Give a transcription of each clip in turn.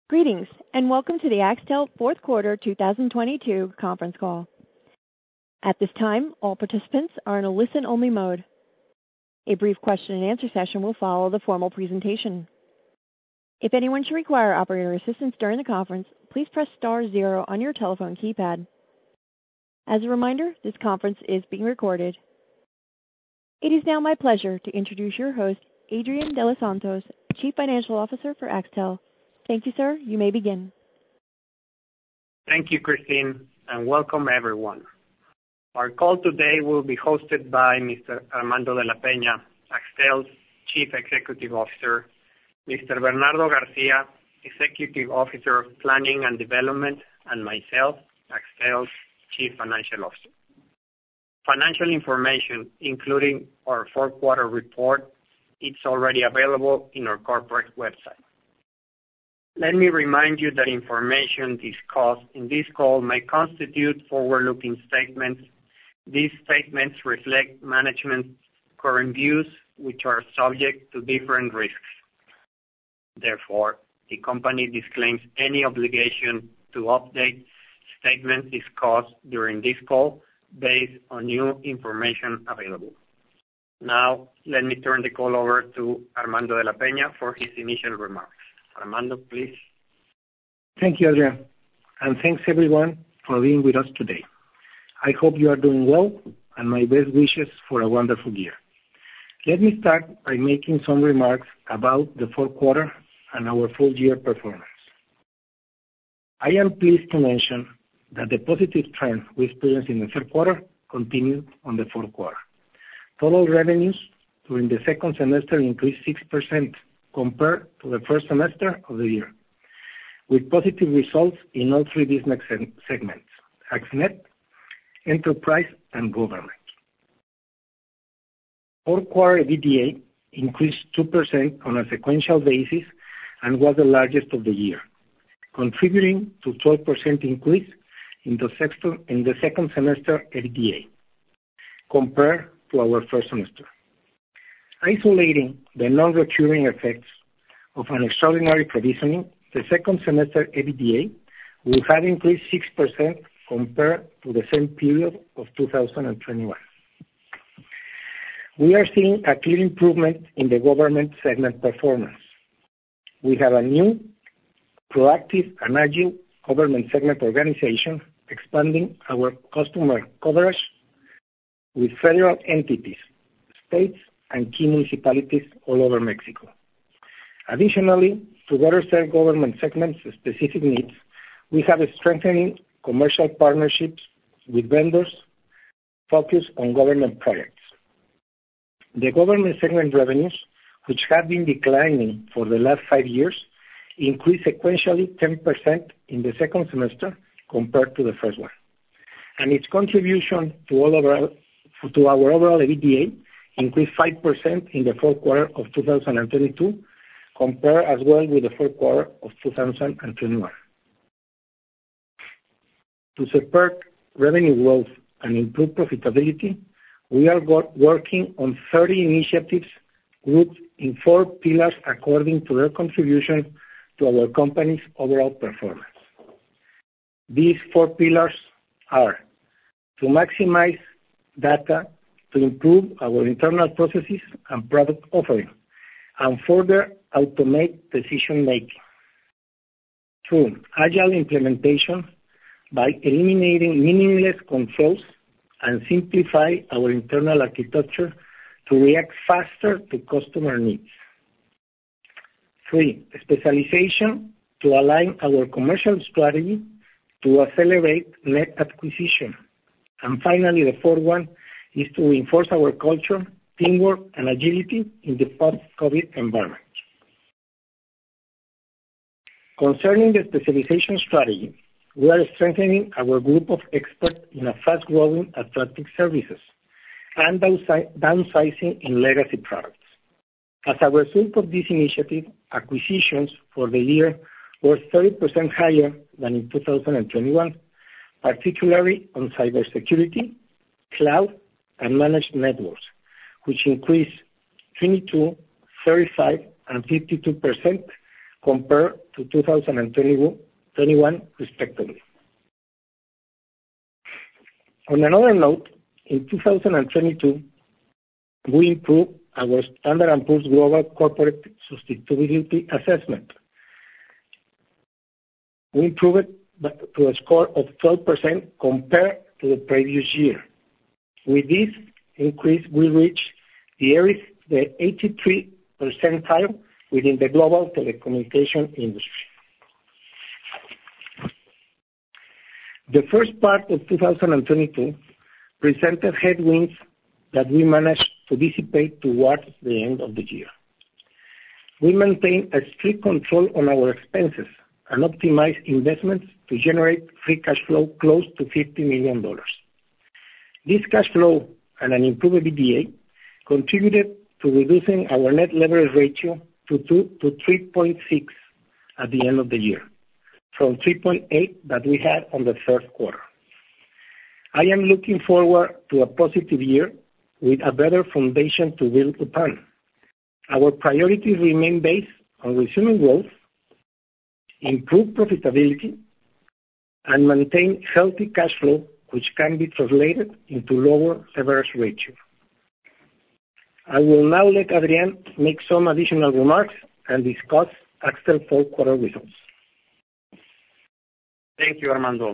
Greetings, and welcome to the Axtel Fourth Quarter 2022 conference call. At this time, all participants are in a listen-only mode. A brief question-and-answer session will follow the formal presentation. If anyone should require operator assistance during the conference, please press star zero on your telephone keypad. As a reminder, this conference is being recorded. It is now my pleasure to introduce your host, Adrian de los Santos, Chief Financial Officer for Axtel. Thank you, sir. You may begin. Thank you, Christine, and welcome everyone. Our call today will be hosted by Mr. Armando de la Peña, Axtel's Chief Executive Officer, Mr. Bernardo Garcia, Executive Officer of Planning and Development, and myself, Axtel's Chief Financial Officer. Financial information, including our fourth quarter report, it's already available in our corporate website. Let me remind you that information discussed in this call may constitute forward-looking statements. These statements reflect management's current views, which are subject to different risks. Therefore, the company disclaims any obligation to update statements discussed during this call based on new information available. Now, let me turn the call over to Armando de la Peña for his initial remarks. Armando, please. Thank you, Adrian, and thanks everyone for being with us today. I hope you are doing well, and my best wishes for a wonderful year. Let me start by making some remarks about the fourth quarter and our full year performance. I am pleased to mention that the positive trend we experienced in the third quarter continued on the fourth quarter. Total revenues during the second semester increased 6% compared to the first semester of the year, with positive results in all three business segments, AxNet, Enterprise, and Government. Fourth quarter EBITDA increased 2% on a sequential basis and was the largest of the year, contributing to 12% increase in the second semester EBITDA compared to our first semester. Isolating the non-recurring effects of an extraordinary provisioning, the second semester EBITDA will have increased 6% compared to the same period of 2021. We are seeing a clear improvement in the government segment performance. We have a new, proactive, and agile government segment organization expanding our customer coverage with federal entities, states, and key municipalities all over Mexico. Additionally, to better serve government segments' specific needs, we have a strengthening commercial partnerships with vendors focused on government projects. The government segment revenues, which have been declining for the last 5 years, increased sequentially 10% in the second semester compared to the first one. And its contribution to our overall EBITDA increased 5% in the fourth quarter of 2022, compared as well with the fourth quarter of 2021. To support revenue growth and improve profitability, we are working on 30 initiatives grouped in 4 pillars according to their contribution to our company's overall performance. These 4 pillars are to maximize data to improve our internal processes and product offering, and further automate decision-making. 2, agile implementation by eliminating meaningless controls and simplify our internal architecture to react faster to customer needs. 3, specialization to align our commercial strategy to accelerate net acquisition. And finally, the 4th one is to reinforce our culture, teamwork, and agility in the post-COVID environment. Concerning the specialization strategy, we are strengthening our group of experts in a fast-growing, attractive services and downsizing in legacy products. As a result of this initiative, acquisitions for the year were 30% higher than in 2021, particularly on cybersecurity, cloud, and managed networks, which increased 22%, 35%, and 52% compared to 2021 respectively. On another note, in 2022, we improved our Standard & Poor's Global Corporate Sustainability Assessment. We improved it to a score of 12% compared to the previous year. With this increase, we reached the 83rd percentile within the global telecommunication industry. The first part of 2022 presented headwinds that we managed to dissipate towards the end of the year. We maintained a strict control on our expenses and optimized investments to generate free cash flow close to $50 million. This cash flow and an improved EBITDA contributed to reducing our net leverage ratio to 3.6 at the end of the year, from 3.8 that we had on the third quarter. I am looking forward to a positive year with a better foundation to build upon. Our priorities remain based on resuming growth, improve profitability, and maintain healthy cash flow, which can be translated into lower leverage ratio. I will now let Adrian make some additional remarks and discuss Axtel fourth quarter results. Thank you, Armando.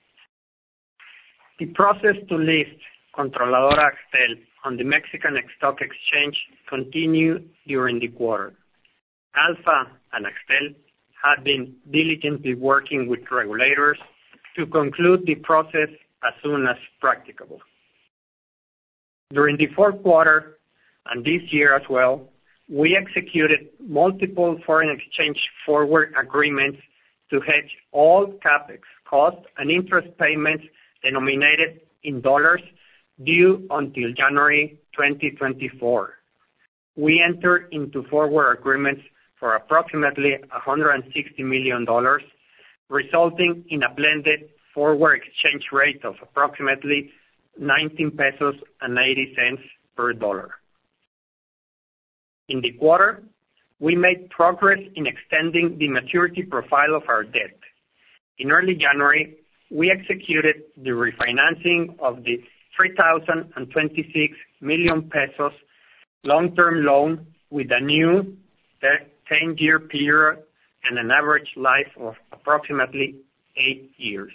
The process to list Controladora Axtel on the Mexican Stock Exchange continued during the quarter. Alfa and Axtel have been diligently working with regulators to conclude the process as soon as practicable. During the fourth quarter and this year as well, we executed multiple foreign exchange forward agreements to hedge all CapEx costs and interest payments denominated in dollars due until January 2024. We entered into forward agreements for approximately $160 million, resulting in a blended forward exchange rate of approximately 19 pesos and 80 cents per dollar. In the quarter, we made progress in extending the maturity profile of our debt. In early January, we executed the refinancing of the 3,026 million pesos long-term loan with a new 10-year period and an average life of approximately 8 years.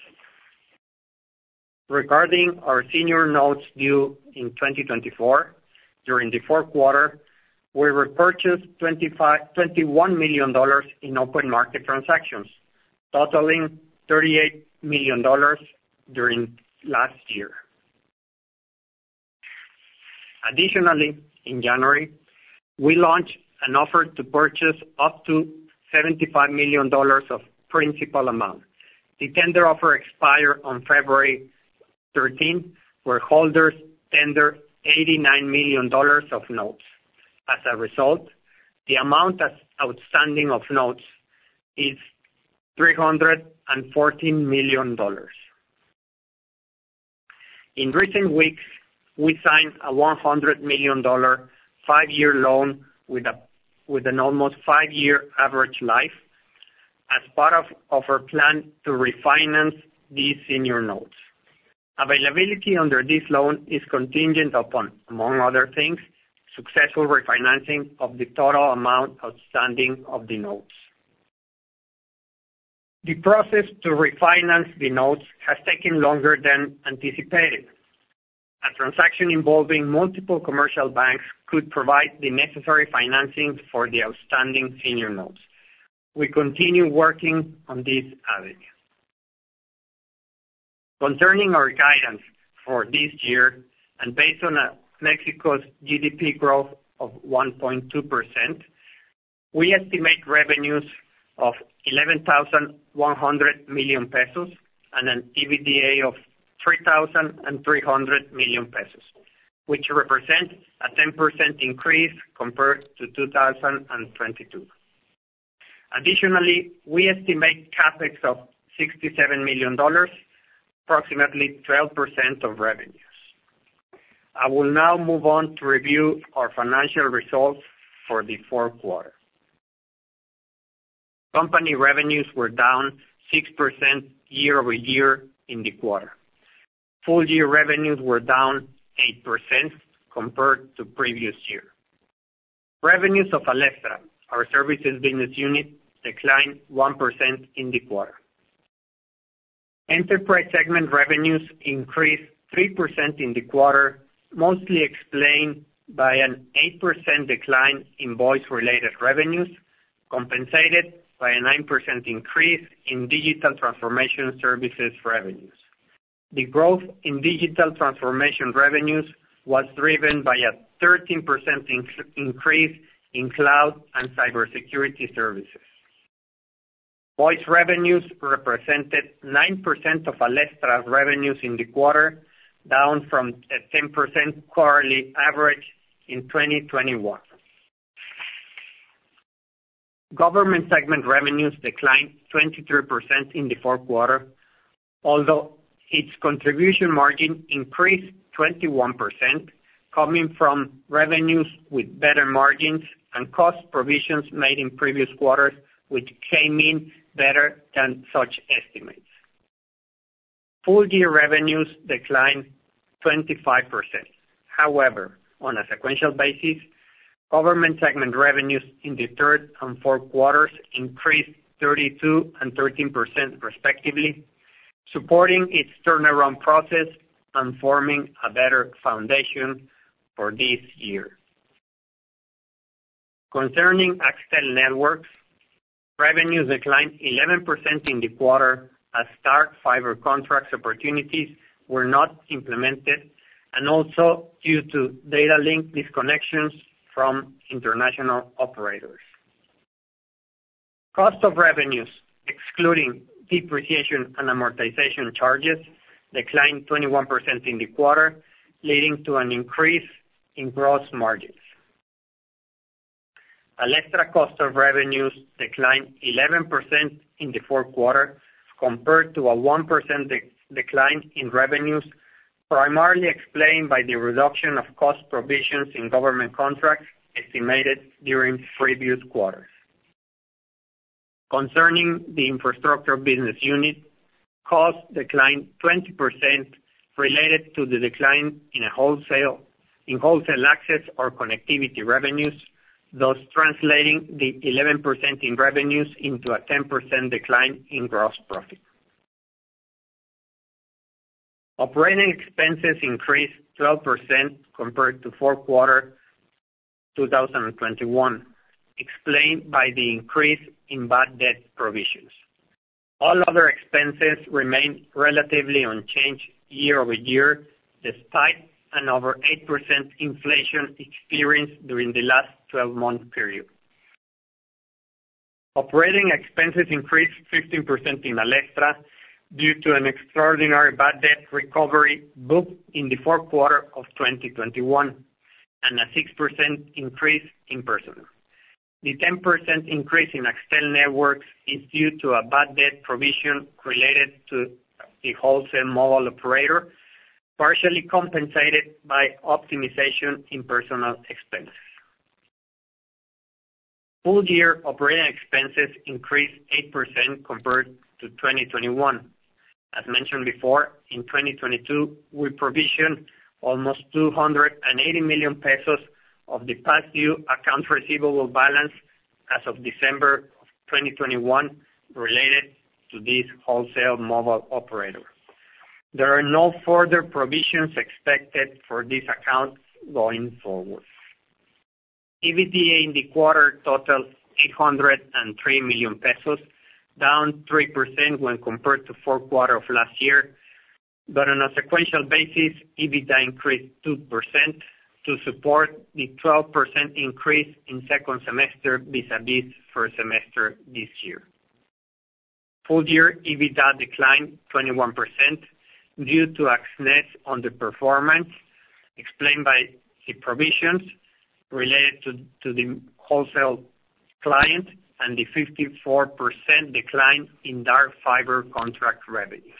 Regarding our senior notes due in 2024, during the fourth quarter, we repurchased $21 million in open market transactions, totaling $38 million during last year. Additionally, in January, we launched an offer to purchase up to $75 million of principal amount. The tender offer expired on February 13, where holders tendered $89 million of notes. As a result, the amount outstanding of notes is $314 million. In recent weeks, we signed a $100 million 5-year loan with an almost 5-year average life as part of our plan to refinance these senior notes. Availability under this loan is contingent upon, among other things, successful refinancing of the total amount outstanding of the notes. The process to refinance the notes has taken longer than anticipated. A transaction involving multiple commercial banks could provide the necessary financing for the outstanding senior notes. We continue working on this avenue. Concerning our guidance for this year, and based on Mexico's GDP growth of 1.2%, we estimate revenues of 11,100 million pesos and an EBITDA of 3,300 million pesos, which represent a 10% increase compared to 2022. Additionally, we estimate CapEx of $67 million, approximately 12% of revenues. I will now move on to review our financial results for the fourth quarter. Company revenues were down 6% year-over-year in the quarter. Full-year revenues were down 8% compared to previous year. Revenues of Alestra, our services business unit, declined 1% in the quarter. Enterprise segment revenues increased 3% in the quarter, mostly explained by an 8% decline in voice-related revenues, compensated by a 9% increase in digital transformation services revenues. The growth in digital transformation revenues was driven by a 13% increase in cloud and cybersecurity services. Voice revenues represented 9% of Alestra's revenues in the quarter, down from a 10% quarterly average in 2021. Government segment revenues declined 23% in the fourth quarter, although its contribution margin increased 21%, coming from revenues with better margins and cost provisions made in previous quarters, which came in better than such estimates. Full-year revenues declined 25%. However, on a sequential basis, government segment revenues in the third and fourth quarters increased 32% and 13% respectively, supporting its turnaround process and forming a better foundation for this year. Concerning Axtel Networks, revenues declined 11% in the quarter as Dark Fiber contracts opportunities were not implemented, and also due to data link disconnections from international operators. Cost of revenues, excluding depreciation and amortization charges, declined 21% in the quarter, leading to an increase in gross margins. Alestra cost of revenues declined 11% in the fourth quarter compared to a 1% decline in revenues, primarily explained by the reduction of cost provisions in government contracts estimated during previous quarters. Concerning the infrastructure business unit, costs declined 20% related to the decline in wholesale access or connectivity revenues, thus translating the 11% in revenues into a 10% decline in gross profit. Operating expenses increased 12% compared to fourth quarter 2021, explained by the increase in bad debt provisions. All other expenses remained relatively unchanged year-over-year, despite an over 8% inflation experienced during the last 12-month period. Operating expenses increased 15% in Alestra due to an extraordinary bad debt recovery booked in the fourth quarter of 2021, and a 6% increase in personnel. The 10% increase in Axtel Networks is due to a bad debt provision related to the wholesale mobile operator, partially compensated by optimization in personnel expenses. Full year operating expenses increased 8% compared to 2021. As mentioned before, in 2022, we provisioned almost 280 million pesos of the past due accounts receivable balance as of December of 2021 related to this wholesale mobile operator. There are no further provisions expected for this account going forward. EBITDA in the quarter totaled 803 million pesos, down 3% when compared to fourth quarter of last year, but on a sequential basis, EBITDA increased 2% to support the 12% increase in second semester vis-a-vis first semester this year. Full year EBITDA declined 21% due to Axnet's underperformance, explained by the provisions related to the wholesale client and the 54% decline in Dark Fiber contract revenues.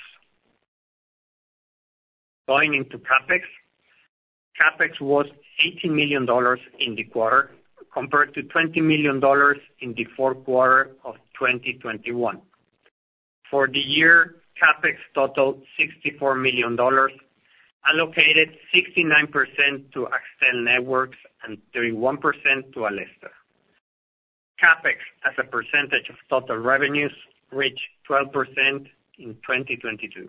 Going into CapEx. CapEx was $18 million in the quarter, compared to $20 million in the fourth quarter of 2021. For the year, CapEx totaled $64 million, allocated 69% to Axtel Networks and 31% to Alesta. CapEx as a percentage of total revenues reached 12% in 2022.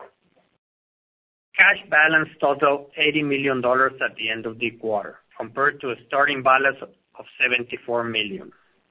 Cash balance totaled $80 million at the end of the quarter, compared to a starting balance of $74 million.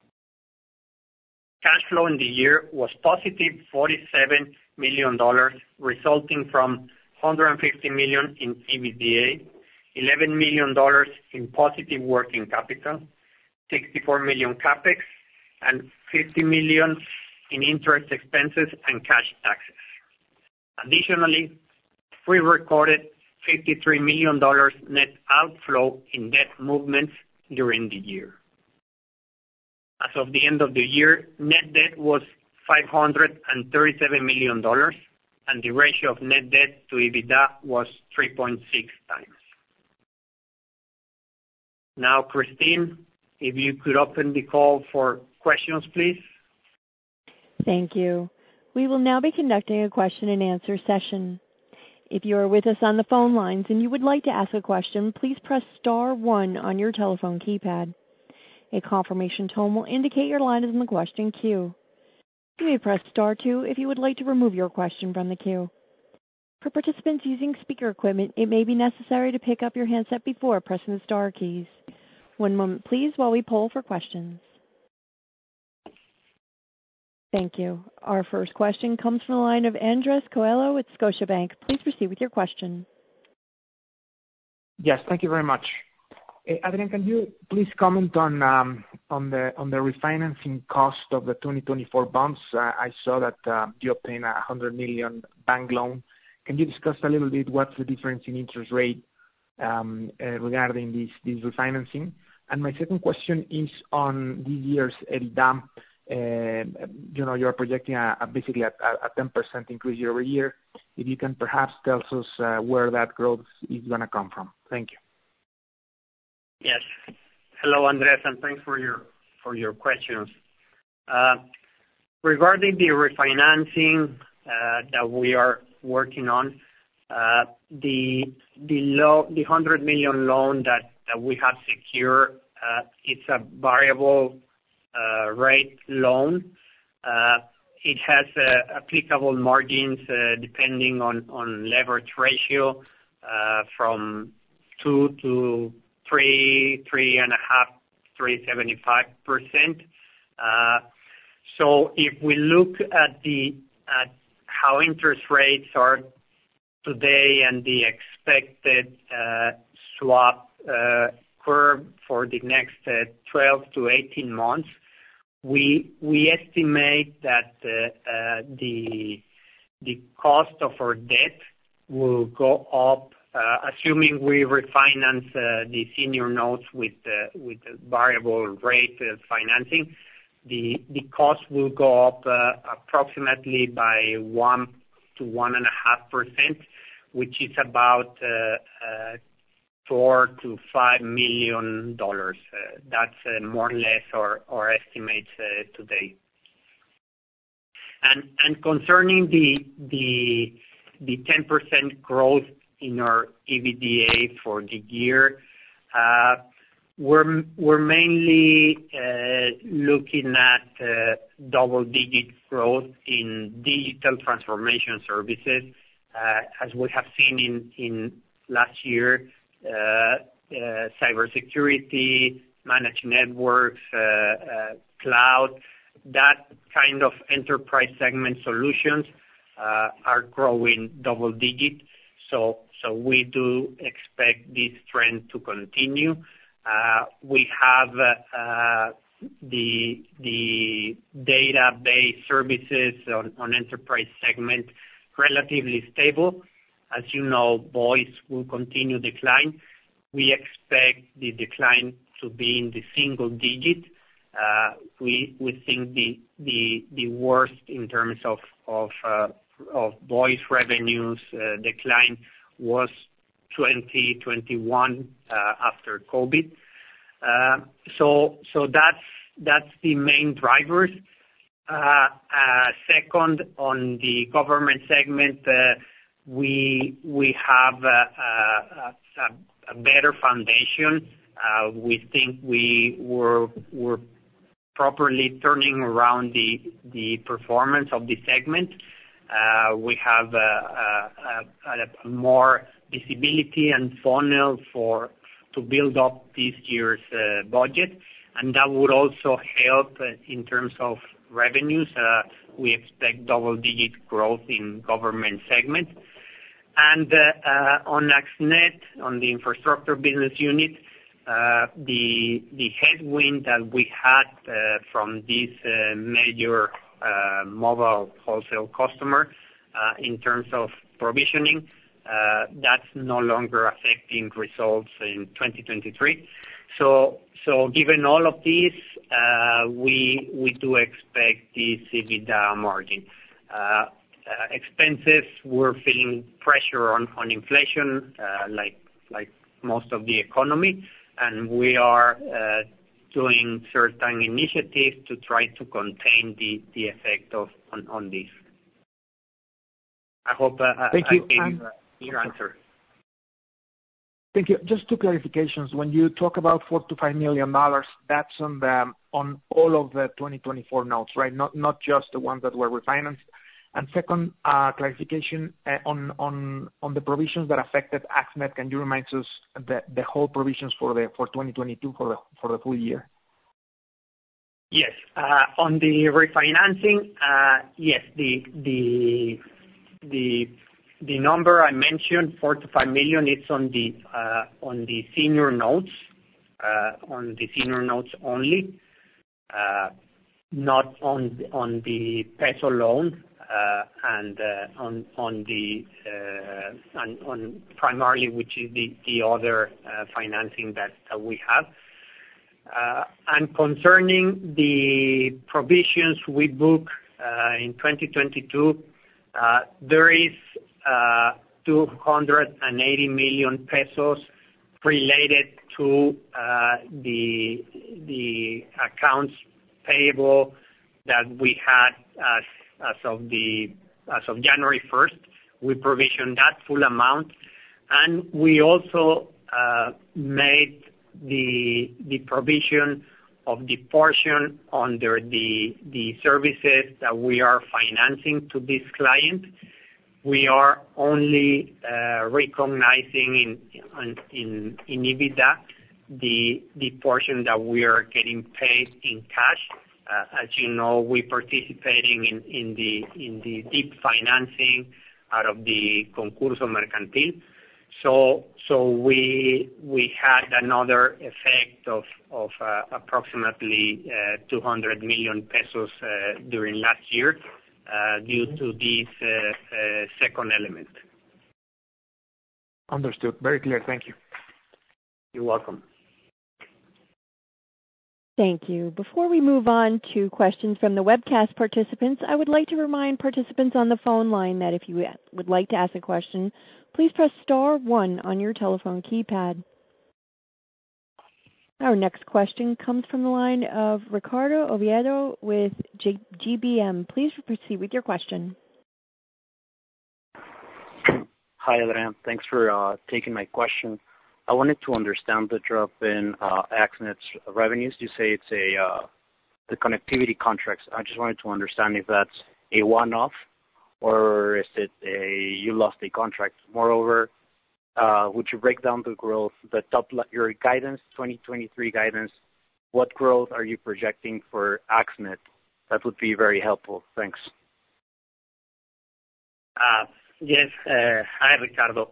Cash flow in the year was positive $47 million, resulting from $150 million in EBITDA, $11 million in positive working capital, $64 million CapEx, and $50 million in interest expenses and cash taxes. Additionally, we recorded $53 million net outflow in debt movements during the year. As of the end of the year, net debt was $537 million, and the ratio of net debt to EBITDA was 3.6 times. Now, Christine, if you could open the call for questions, please. Thank you. We will now be conducting a question-and-answer session. If you are with us on the phone lines and you would like to ask a question, please press star 1 on your telephone keypad. A confirmation tone will indicate your line is in the question queue. You may press star 2 if you would like to remove your question from the queue. For participants using speaker equipment, it may be necessary to pick up your handset before pressing the star keys. One moment, please, while we poll for questions. Thank you. Our first question comes from the line of Andres Coello with Scotiabank. Please proceed with your question. Yes, thank you very much. Adrian, can you please comment on the refinancing cost of the 2024 bonds? I saw that you obtained a $100 million bank loan. Can you discuss a little bit what's the difference in interest rate regarding this refinancing? And my second question is on this year's EBITDA. You're projecting basically a 10% increase year over year. If you can perhaps tell us where that growth is going to come from. Thank you. Yes. Hello, Andres, and thanks for your questions. Regarding the refinancing that we are working on, the $100 million loan that we have secured, it's a variable rate loan. It has applicable margins depending on leverage ratio from 2 to 3.5, 3.75%. So if we look at how interest rates are today and the expected swap curve for the next 12 to 18 months, we estimate that the cost of our debt will go up, assuming we refinance the senior notes with the variable rate financing. The cost will go up approximately by 1 to 1.5%, which is about $4 to $5 million. That's more or less our estimates today. And concerning the 10% growth in our EBITDA for the year, we're mainly looking at double-digit growth in digital transformation services, as we have seen in last year. Cybersecurity, managed networks, cloud, that kind of enterprise segment solutions are growing double digit. So we do expect this trend to continue. We have the database services on enterprise segment relatively stable. As you know, voice will continue decline. We expect the decline to be in the single digit. We think the worst in terms of voice revenues decline was 2021 after COVID. So that's the main drivers. Second, on the government segment, we have a better foundation. We think we're properly turning around the performance of the segment. We have a more visibility and funnel to build up this year's budget, and that would also help in terms of revenues. We expect double-digit growth in government segment. And on AxNet, on the infrastructure business unit, the headwind that we had from this major mobile wholesale customer in terms of provisioning, that's no longer affecting results in 2023. So given all of this, we do expect this EBITDA margin. Expenses, we're feeling pressure on inflation, like most of the economy, and we are doing certain initiatives to try to contain the effect on this. I hope Thank you. I gave your answer. Thank you. Just two clarifications. When you talk about $4 to $5 million, that's on all of the 2024 notes, right? Not just the ones that were refinanced. And second, clarification on the provisions that affected AxNet. Can you remind us the whole provisions for 2022 for the full year? Yes. On the refinancing, yes, the number I mentioned, $4 to $5 million, it's on the senior notes, only, not on the peso loan, and on primarily, which is the other financing that we have. And concerning the provisions we book in 2022, there is 280 million pesos related to the accounts payable that we had as of January 1st. We provisioned that full amount, and we also made the provision of the portion under the services that we are financing to this client. We are only recognizing in EBITDA the portion that we are getting paid in cash. As you know, we're participating in the deep financing out of the Concurso Mercantil. So we had another effect of approximately 200 million pesos during last year due to this second element. Understood. Very clear. Thank you. You're welcome. Thank you. Before we move on to questions from the webcast participants, I would like to remind participants on the phone line that if you would like to ask a question, please press star 1 on your telephone keypad. Our next question comes from the line of Ricardo Oviedo with GBM. Please proceed with your question. Hi, Adrian. Thanks for taking my question. I wanted to understand the drop in AxNet's revenues. You say it's the connectivity contracts. I just wanted to understand if that's a one-off or is it you lost a contract. Moreover, would you break down the growth, your guidance, 2023 guidance? What growth are you projecting for AxNet? That would be very helpful. Thanks. Yes. Hi, Ricardo.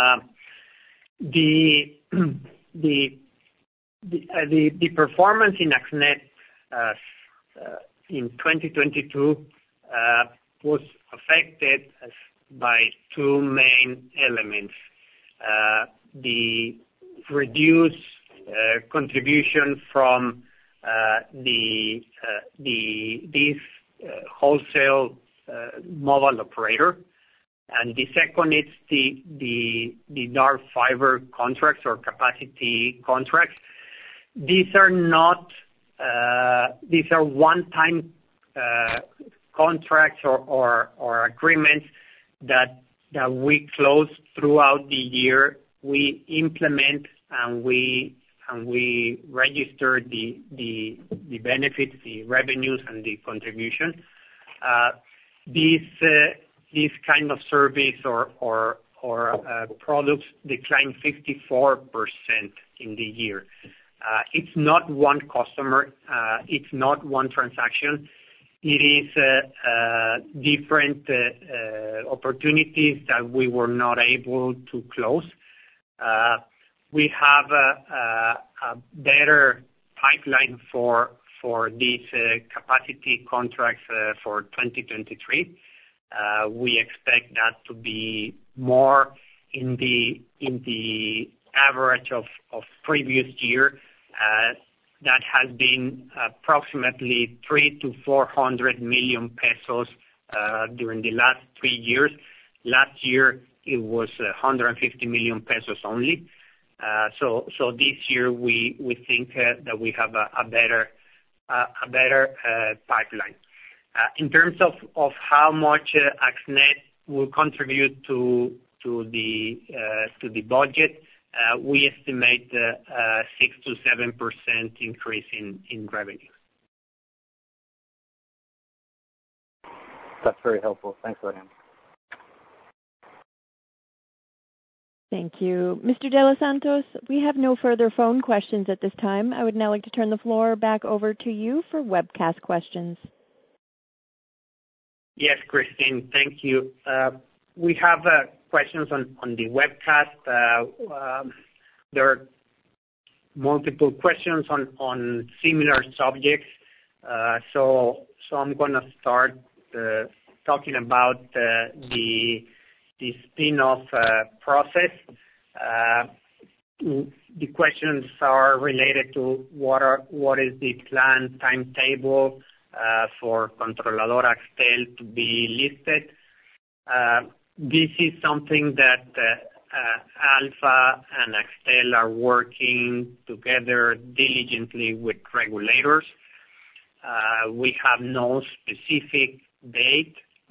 The performance in AxNet in 2022 was affected by two main elements. The reduced contribution from this wholesale mobile operator, and the second is the dark fiber contracts or capacity contracts. These are not these are one-time contracts or agreements that we close throughout the year, we implement and we register the benefits, the revenues, and the contribution. This kind of service or products declined 54% in the year. It's not one customer. It's not one transaction. It is different opportunities that we were not able to close. We have a better pipeline for these capacity contracts for 2023. We expect that to be more in the average of previous year. That has been approximately 300 to 400 million pesos during the last 3 years. Last year it was 150 million pesos only. So this year we think that we have a better pipeline. In terms of how much AxNet will contribute to the budget, we estimate 6 to 7% increase in revenue. That's very helpful. Thanks, Adrian. Thank you. Mr. De Los Santos, we have no further phone questions at this time. I would now like to turn the floor back over to you for webcast questions. Yes, Christine, thank you. We have questions on the webcast. There are multiple questions on similar subjects. So I'm going to start talking about the spin-off process. The questions are related to what is the planned timetable for Controladora Axtel to be listed. This is something that Alfa and Axtel are working together diligently with regulators. We have no specific date.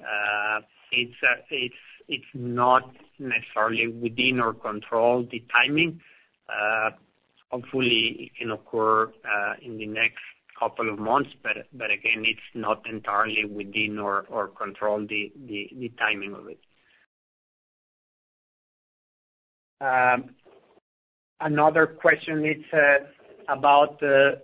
It's not necessarily within our control, the timing. Hopefully it can occur in the next couple of months, but again, it's not entirely within our control, the timing of it. Another question is about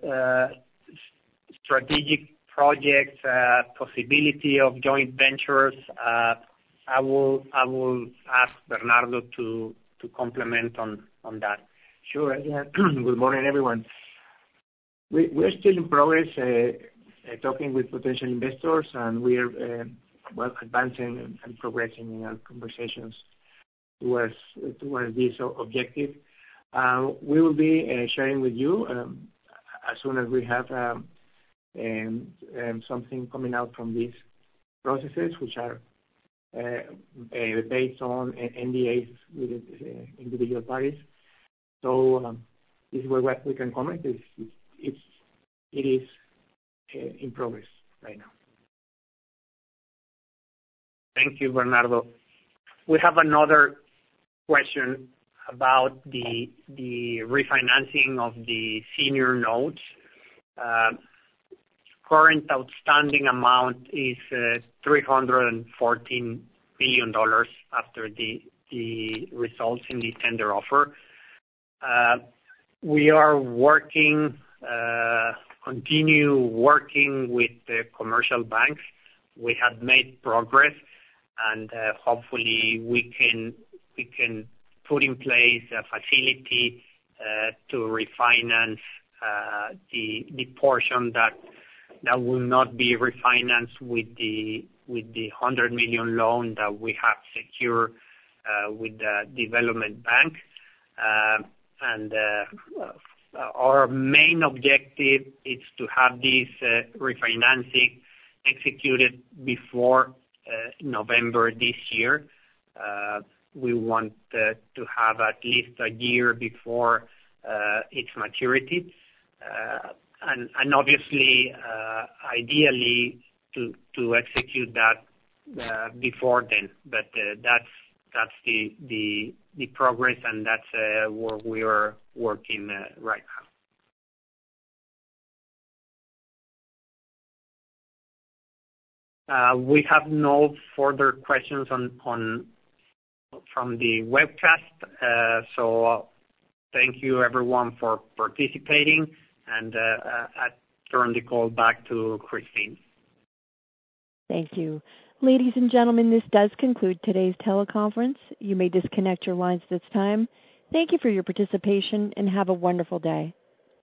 strategic projects, possibility of joint ventures. I will ask Bernardo to complement on that. Sure. Yeah. Good morning, everyone. We're still in progress talking with potential investors, and we're advancing and progressing in our conversations towards this objective. We will be sharing with you as soon as we have something coming out from these processes, which are based on NDAs with individual parties. So this is what we can comment. It is in progress right now. Thank you, Bernardo. We have another question about the refinancing of the senior notes. Current outstanding amount is $314 billion after the results in the tender offer. We are continue working with the commercial banks. We have made progress, and hopefully we can put in place a facility to refinance the portion that will not be refinanced with the 100 million loan that we have secured with the development bank. And our main objective is to have this refinancing executed before November this year. We want to have at least a year before its maturity. And obviously, ideally, to execute that before then. But that's the progress, and that's where we are working right now. We have no further questions from the webcast. So thank you everyone for participating, and I turn the call back to Christine. Thank you. Ladies and gentlemen, this does conclude today's teleconference. You may disconnect your lines at this time. Thank you for your participation, and have a wonderful day.